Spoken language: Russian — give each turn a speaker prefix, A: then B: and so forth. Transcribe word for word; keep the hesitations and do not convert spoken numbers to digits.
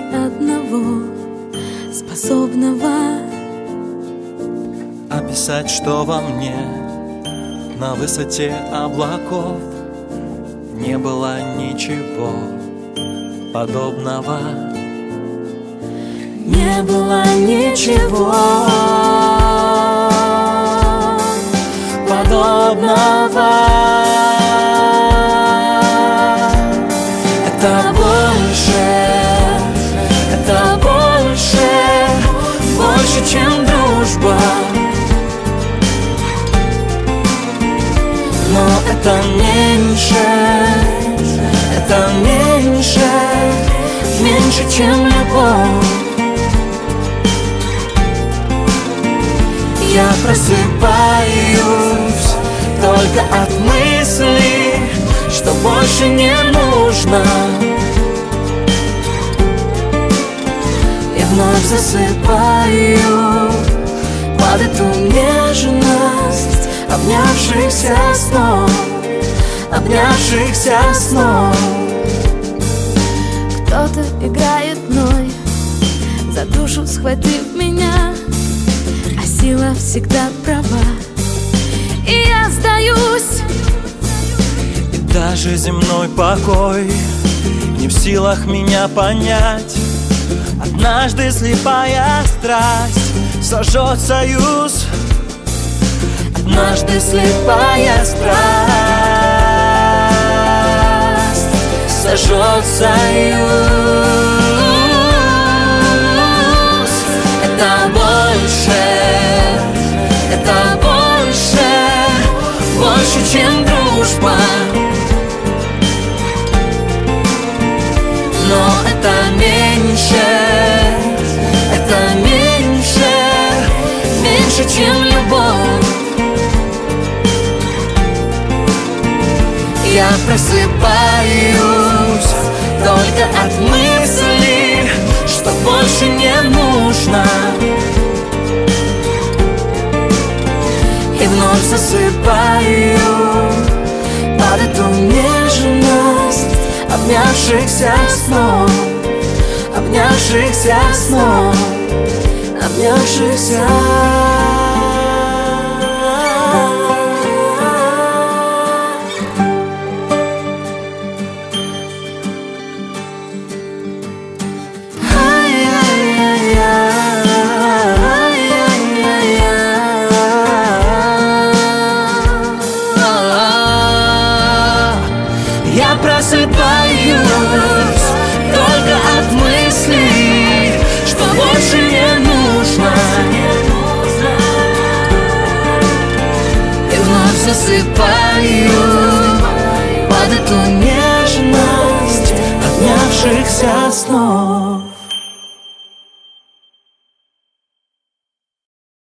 A: одного способного
B: описать, что во мне на высоте облаков не было ничего подобного.
A: Не было ничего подобного. Это больше, это больше, больше, чем дружба. Но это меньше, это меньше, меньше, чем любовь. Я просыпаюсь только от мысли, что больше не нужно, и вновь засыпаю под эту нежность обнявшихся снов, обнявшихся снов. Кто-то играет мной, за душу схватив меня, а сила всегда права, и я сдаюсь.
B: И даже земной покой не в силах меня понять. Однажды слепая страсть сожжет союз. Однажды слепая страсть сожжет союз. Это больше, это больше, больше, чем дружба. Но это меньше, это меньше, меньше, чем любовь. Я просыпаюсь только от мысли, что больше не нужно, и вновь засыпаю под эту нежность обнявшихся снов, обнявшихся снов, обнявшихся. Я просыпаюсь только от мысли, что больше не нужно, и вновь засыпаю под эту нежность обнявшихся снов.